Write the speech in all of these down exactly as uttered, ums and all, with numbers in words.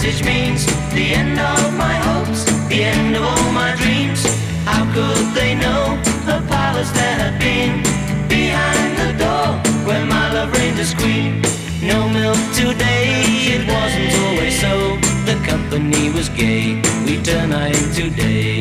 message means the end of my hopes, the end of all my dreams. How could they know a palace there had been behind the door where my love reigned as queen? No milk today, it wasn't always so. The company was gay, we turned night into day.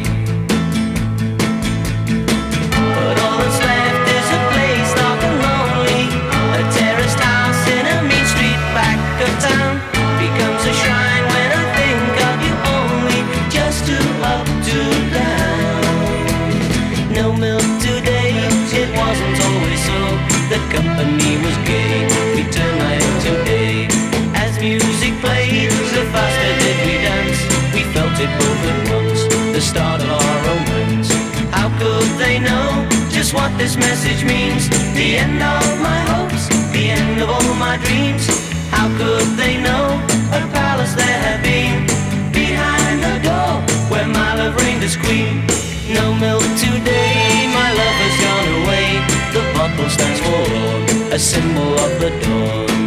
But all that's left is a place dark and lonely, a terraced house in a mean street back of town. Becomes a shrine when I think of you only, just to up to down. No milk today, it wasn't always so. The company was gay, we turned night into day. As music played, the faster did we dance. We felt it both at once, the start of our romance. How could they know just what this message means? The end of my hopes, the end of all my dreams. How could they know a palace there had been behind the door where my love reigned as queen? No milk today, my love has gone away. The bottle stands for a symbol of the dawn.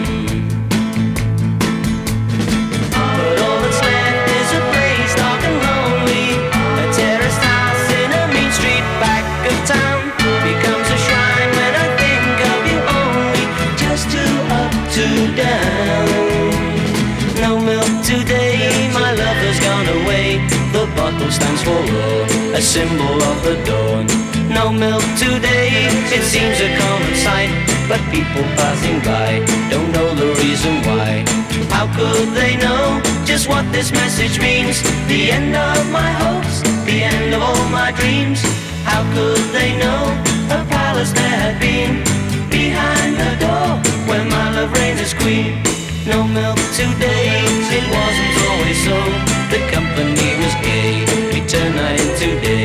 But all that's left is a place dark and lonely, a terraced house in a mean street back of town. Becomes a shrine when I think of you only, just to up to down. No milk today, my love has gone away. The bottle stands for a symbol of the dawn. No milk today, it seems a common sight, but people passing by don't know the reason why. How could they know just what this message means? The end of my hopes, the end of all my dreams. How could they know a palace there had been behind the door where my love reigns as queen? No milk today, it wasn't always so. The company was gay, we turned night into day.